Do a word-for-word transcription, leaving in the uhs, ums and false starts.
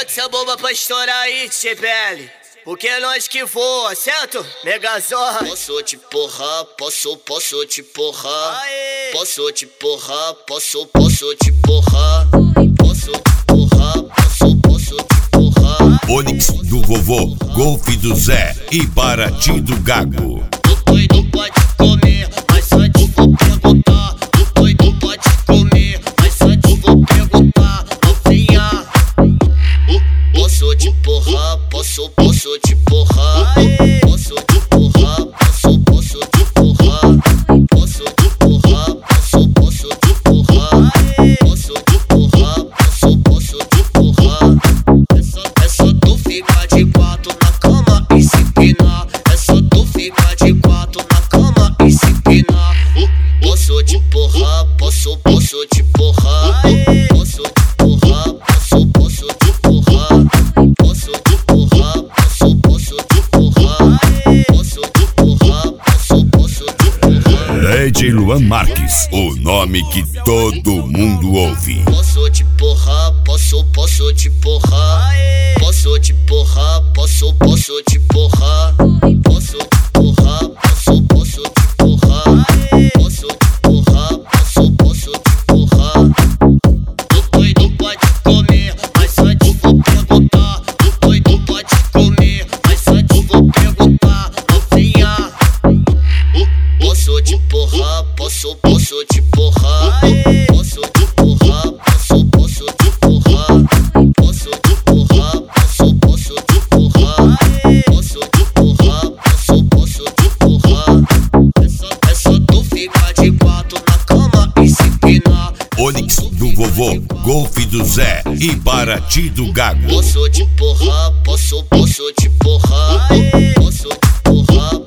Essa bomba pra estourar aí, T P L. Porque é nós que voa, certo? Megazord. Posso te porrar, posso, posso te porrar. Aê. Posso te porrar, posso, posso te porrar. Posso te porrar, posso, posso te porrar. Onix do vovô, Golf do Zé e Paraty do Gago. O doido pode comer, mas antes vou perguntar. O doido pode comer, mas antes vou perguntar. Novinha, posso te porrar, posso, posso te porrar. Posso te porrar, posso, posso te porrar. Posso te porrar, posso, posso te porrar. Posso te porrar, posso, posso te porrar. É só, é só tu ficar de quatro na cama e se empinar. É só tu ficar de quatro na cama e se empinar. Posso te porrar, posso, posso te porrar. Posso te porrar, posso, posso te porrar. Posso te porrar, posso, posso te porrar. Posso te porrar, posso, posso te porrar. D J Luan Marques, o nome que todo mundo ouve. Posso te porrar, posso, posso te porrar. Posso te porrar, posso, posso te porrar. Posso te porrar, posso, posso te porrar. Posso te porrar, posso, posso te porrar. O doido pode comer, mas antes vou perguntar. O doido pode comer, mas antes vou perguntar. Novinha, posso te porrar, posso, posso te porrar. Posso te porrar, posso, posso te porrar. Posso te porrar, posso, posso te porrar. Posso te porrar, posso, posso te porrar. É só, é só tu ficar de quatro na cama e se empinar. Onix do vovô, Golf do Zé e Paraty do Gago. Posso te porrar, posso, posso te porrar. Posso te porrar,